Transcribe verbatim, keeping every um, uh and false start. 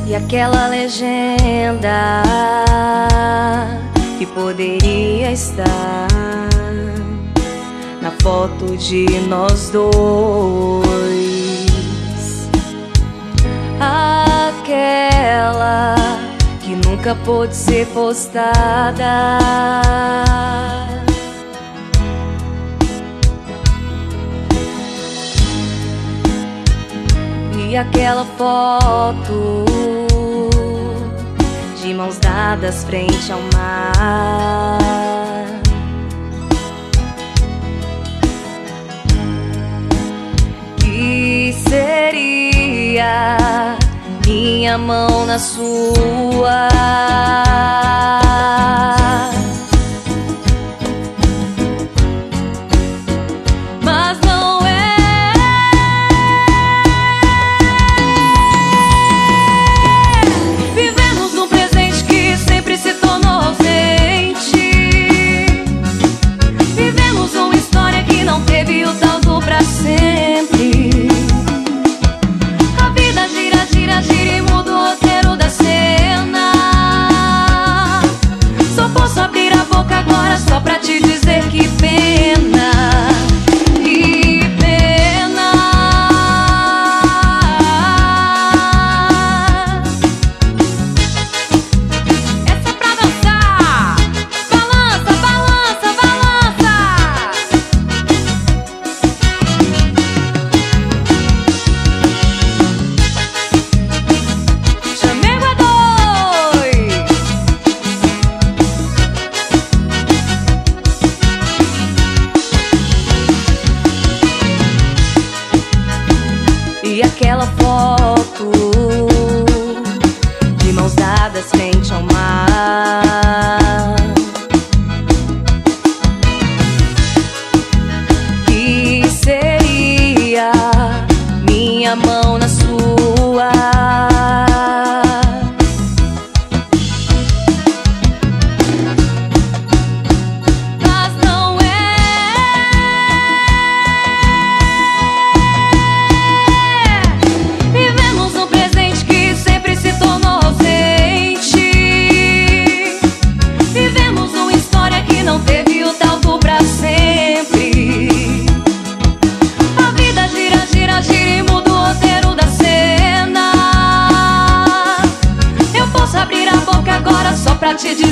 E aquela legenda que poderia estar na foto de nós dois, aquela que nunca pôde ser postada. E aquela foto de mãos dadas frente ao mar, que seria minha mão na sua. Mas não é. Vivemos num presente que sempre se tornou ausente. Vivemos uma história que não teve o tal do pra sempre. A vida gira, gira, gira e muda o roteiro da cena. Só posso abrir a boca agora só pra te dizer que pena. Que pena. Essa é pra dançar. Balança, balança, balança. Chamego é dois. E aquela foto de mãos dadas frente ao mar, que seria minha mão na sua. Mas não é. Vivemos um presente que sempre se tornou ausente. Vivemos uma história que não teve o tal do pra sempre. A vida gira, gira, gira e muda o roteiro da cena. Eu posso abrir a boca agora só pra te dizer